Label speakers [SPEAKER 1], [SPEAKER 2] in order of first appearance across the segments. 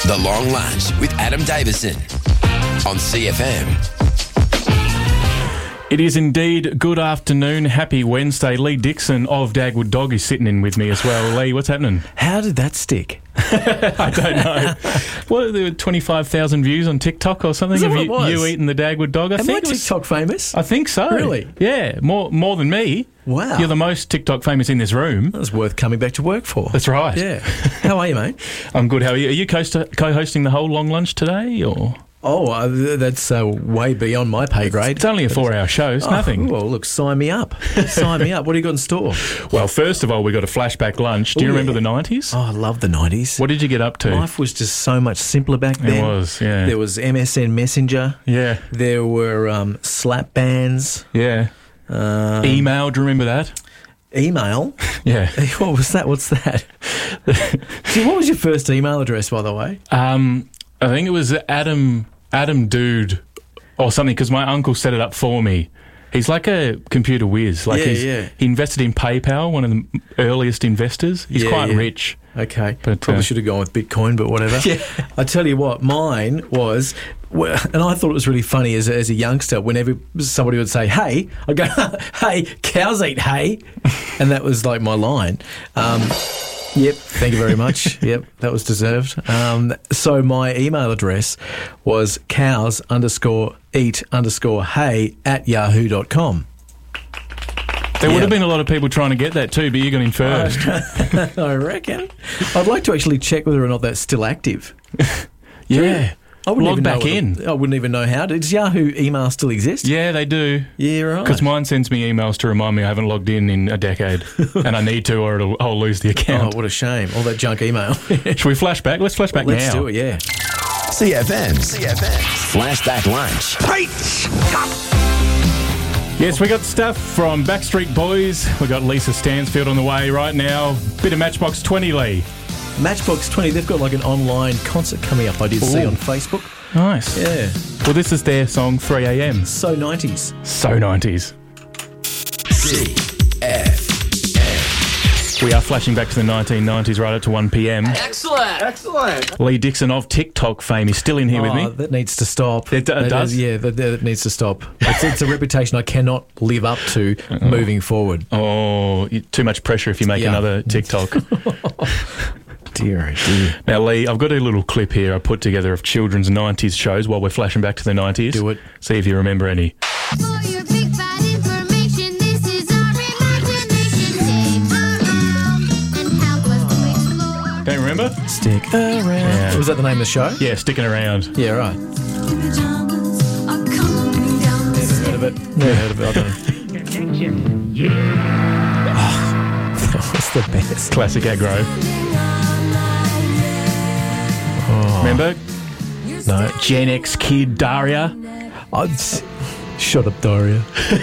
[SPEAKER 1] The Long Lunch with Adam Davison on CFM.
[SPEAKER 2] It is indeed good afternoon. Happy Wednesday. Lee Dixon of Dagwood Dog is sitting in with me as well. Lee, what's happening?
[SPEAKER 3] How did that stick?
[SPEAKER 2] I don't know. What, there were 25,000 views on TikTok or something?
[SPEAKER 3] Is that
[SPEAKER 2] Of
[SPEAKER 3] what it was?
[SPEAKER 2] you eating the Dagwood Dog?
[SPEAKER 3] Am I TikTok famous?
[SPEAKER 2] I think so.
[SPEAKER 3] Really?
[SPEAKER 2] Yeah, more than me.
[SPEAKER 3] Wow.
[SPEAKER 2] You're the most TikTok famous in this room.
[SPEAKER 3] That was worth coming back to work for.
[SPEAKER 2] That's right.
[SPEAKER 3] Yeah. How are you, mate?
[SPEAKER 2] I'm good. How are you? Are you co-hosting the whole long lunch today, or?
[SPEAKER 3] Oh, that's way beyond my pay grade.
[SPEAKER 2] It's only a 4-hour show. It's nothing.
[SPEAKER 3] Well, look, sign me up. Sign me up. What do you got in store?
[SPEAKER 2] Well, first of all, we got a flashback lunch. Do you remember the 90s?
[SPEAKER 3] Oh, I love the 90s.
[SPEAKER 2] What did you get up to?
[SPEAKER 3] Life was just so much simpler back then.
[SPEAKER 2] It was, yeah.
[SPEAKER 3] There was MSN Messenger.
[SPEAKER 2] Yeah.
[SPEAKER 3] There were slap bands.
[SPEAKER 2] Yeah. Email, do you remember that?
[SPEAKER 3] Email?
[SPEAKER 2] Yeah.
[SPEAKER 3] What was that? What's that? Gee, what was your first email address, by the way?
[SPEAKER 2] I think it was Adam Dude or something, because my uncle set it up for me. He's like a computer whiz. Like he invested in PayPal, one of the earliest investors. He's quite rich.
[SPEAKER 3] Okay.
[SPEAKER 2] But,
[SPEAKER 3] probably should have gone with Bitcoin, but whatever.
[SPEAKER 2] Yeah.
[SPEAKER 3] I tell you what, mine was, and I thought it was really funny as a youngster, whenever somebody would say, hey, I'd go, hey, cows eat hay. And that was like my line. Yep, thank you very much. Yep, that was deserved. So my email address was cows_eat_hay@yahoo.com.
[SPEAKER 2] There would have been a lot of people trying to get that too, but you got in first.
[SPEAKER 3] I reckon. I'd like to actually check whether or not that's still active.
[SPEAKER 2] Yeah.
[SPEAKER 3] I wouldn't
[SPEAKER 2] Log
[SPEAKER 3] even
[SPEAKER 2] back
[SPEAKER 3] know
[SPEAKER 2] in.
[SPEAKER 3] I wouldn't even know how. Does Yahoo email still exist?
[SPEAKER 2] Yeah, they do.
[SPEAKER 3] Yeah, right.
[SPEAKER 2] Because mine sends me emails to remind me I haven't logged in a decade. And I need to, or I'll lose the account.
[SPEAKER 3] Oh, what a shame. All that junk email.
[SPEAKER 2] Should we flash back? Let's flash back now.
[SPEAKER 3] Let's do it, yeah.
[SPEAKER 1] CFM. Flashback Lunch.
[SPEAKER 2] Yes, we got stuff from Backstreet Boys. We got Lisa Stansfield on the way right now. Bit of Matchbox 20, Lee.
[SPEAKER 3] Matchbox 20, they've got like an online concert coming up, I did see on Facebook.
[SPEAKER 2] Nice.
[SPEAKER 3] Yeah.
[SPEAKER 2] Well, this is their song 3 a.m.
[SPEAKER 3] So 90s.
[SPEAKER 2] So 90s.
[SPEAKER 1] CFM.
[SPEAKER 2] We are flashing back to the 1990s right up to 1 p.m.
[SPEAKER 4] Excellent.
[SPEAKER 2] Lee Dixon of TikTok fame is still in here with me.
[SPEAKER 3] That needs to stop.
[SPEAKER 2] It does?
[SPEAKER 3] Yeah, that needs to stop. It's a reputation I cannot live up to moving forward.
[SPEAKER 2] Oh, too much pressure if you make another TikTok.
[SPEAKER 3] Dear, oh dear.
[SPEAKER 2] Now, Lee, I've got a little clip here I put together of children's 90s shows while we're flashing back to the 90s.
[SPEAKER 3] Do it.
[SPEAKER 2] See if you remember any.
[SPEAKER 5] For your big fat information, this is our imagination. Dig around and help us to explore.
[SPEAKER 2] Don't you remember?
[SPEAKER 3] Stick around.
[SPEAKER 2] Yeah.
[SPEAKER 3] Was that the name of the show?
[SPEAKER 2] Yeah, Sticking Around.
[SPEAKER 3] Yeah, right.
[SPEAKER 5] Pajamas are coming down the
[SPEAKER 3] Never heard of it. Never heard of it. I don't know. That was the best.
[SPEAKER 2] Classic aggro. Remember?
[SPEAKER 3] No.
[SPEAKER 2] Gen X kid Daria.
[SPEAKER 3] Shut up, Daria.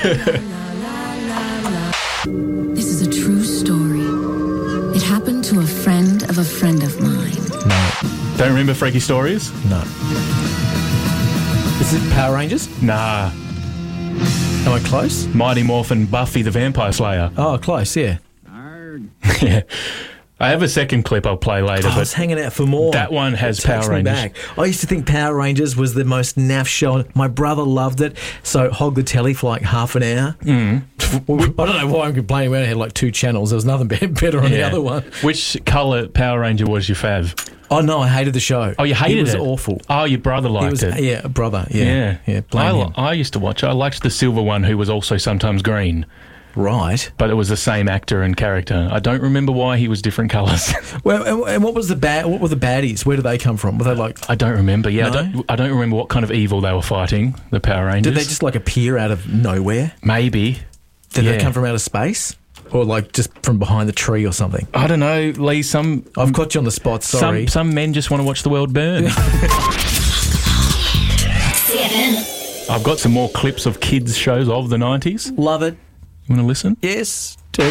[SPEAKER 6] This is a true story. It happened to a friend of mine.
[SPEAKER 3] No.
[SPEAKER 2] Don't remember Freaky Stories?
[SPEAKER 3] No. Is it Power Rangers?
[SPEAKER 2] Nah.
[SPEAKER 3] Am I close?
[SPEAKER 2] Mighty Morphin Buffy the Vampire Slayer.
[SPEAKER 3] Oh, close, yeah.
[SPEAKER 2] Yeah. I have a second clip I'll play later,
[SPEAKER 3] I was
[SPEAKER 2] but
[SPEAKER 3] hanging out for more.
[SPEAKER 2] that one has
[SPEAKER 3] It takes
[SPEAKER 2] Power
[SPEAKER 3] me
[SPEAKER 2] Rangers.
[SPEAKER 3] back. I used to think Power Rangers was the most naff show. My brother loved it, so hog the telly for like half an hour. I don't know why I'm complaining. We only had like 2 channels. There was nothing better on the other one.
[SPEAKER 2] Which colour Power Ranger was your fav?
[SPEAKER 3] Oh, no, I hated the show.
[SPEAKER 2] Oh, you hated it?
[SPEAKER 3] It was awful.
[SPEAKER 2] Oh, your brother liked it.
[SPEAKER 3] Yeah, brother. Yeah. Blame him.
[SPEAKER 2] I used to watch it. I liked the silver one who was also sometimes green.
[SPEAKER 3] Right.
[SPEAKER 2] But it was the same actor and character. I don't remember why he was different colours.
[SPEAKER 3] Well, and what were the baddies? Where did they come from? Were they like...
[SPEAKER 2] I don't remember. Yeah,
[SPEAKER 3] No?
[SPEAKER 2] I don't remember what kind of evil they were fighting, the Power Rangers.
[SPEAKER 3] Did they just like appear out of nowhere?
[SPEAKER 2] Maybe.
[SPEAKER 3] Did they come from outer space? Or like just from behind the tree or something?
[SPEAKER 2] I don't know, Lee.
[SPEAKER 3] I've caught you on the spot, sorry.
[SPEAKER 2] Some men just want to watch the world burn. I've got some more clips of kids' shows of the 90s.
[SPEAKER 3] Love it.
[SPEAKER 2] You want to listen?
[SPEAKER 3] Yes. Do.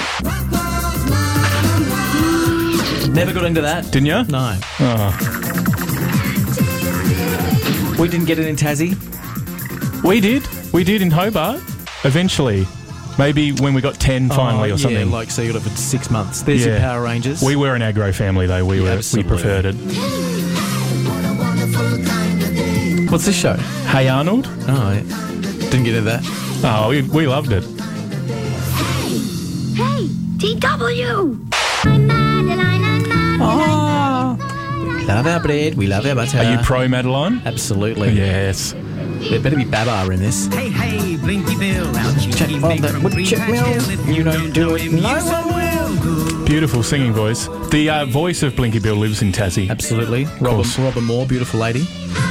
[SPEAKER 3] Never got into that.
[SPEAKER 2] Didn't you?
[SPEAKER 3] No.
[SPEAKER 2] Oh.
[SPEAKER 3] We didn't get it in Tassie.
[SPEAKER 2] We did in Hobart, eventually. Maybe when we got 10 finally or something.
[SPEAKER 3] Yeah, like so you got it for 6 months. There's your Power Rangers.
[SPEAKER 2] We were an aggro family though. We
[SPEAKER 3] Absolutely.
[SPEAKER 2] preferred it.
[SPEAKER 3] What's this show?
[SPEAKER 2] Hey Arnold.
[SPEAKER 3] Oh, yeah. Didn't get into that.
[SPEAKER 2] Oh, we loved it.
[SPEAKER 5] Hey, TW! I'm Madeline,
[SPEAKER 3] Oh. We love our bread. We love our butter.
[SPEAKER 2] Are you pro Madeline?
[SPEAKER 3] Absolutely.
[SPEAKER 2] Yes.
[SPEAKER 3] There better be Baba in this.
[SPEAKER 7] Hey, hey, Blinky Bill, out you
[SPEAKER 3] Check
[SPEAKER 7] keep
[SPEAKER 3] on
[SPEAKER 7] big
[SPEAKER 3] that woodchuck
[SPEAKER 7] green
[SPEAKER 3] mill.
[SPEAKER 7] patch hill. If
[SPEAKER 3] You don't do it, no one will.
[SPEAKER 2] Beautiful singing voice. The voice of Blinky Bill lives in Tassie.
[SPEAKER 3] Absolutely.
[SPEAKER 2] course.
[SPEAKER 3] Robin Moore, beautiful lady.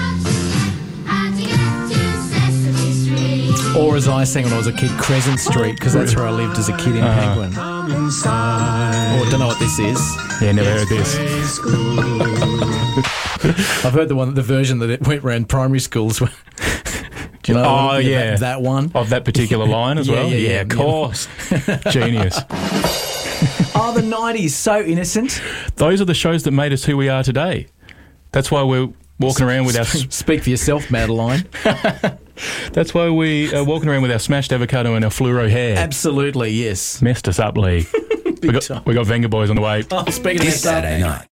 [SPEAKER 3] Or as I sang when I was a kid, Crescent Street, because that's where I lived as a kid in Penguin. Or don't know what this is.
[SPEAKER 2] Yeah, never heard this.
[SPEAKER 3] I've heard the version that it went around primary schools. Do you know?
[SPEAKER 2] Oh, yeah.
[SPEAKER 3] That one.
[SPEAKER 2] Of that particular line as well?
[SPEAKER 3] Yeah,
[SPEAKER 2] of course. Genius.
[SPEAKER 3] Oh, the 90s, so innocent.
[SPEAKER 2] Those are the shows that made us who we are today. That's why we're walking around with our...
[SPEAKER 3] Speak for yourself, Madeline.
[SPEAKER 2] That's why we are walking around with our smashed avocado and our fluoro hair.
[SPEAKER 3] Absolutely, yes.
[SPEAKER 2] Messed us up, Lee. we got
[SPEAKER 3] time.
[SPEAKER 2] Venga Boys on the way.
[SPEAKER 3] Oh, speaking of
[SPEAKER 1] This Saturday night.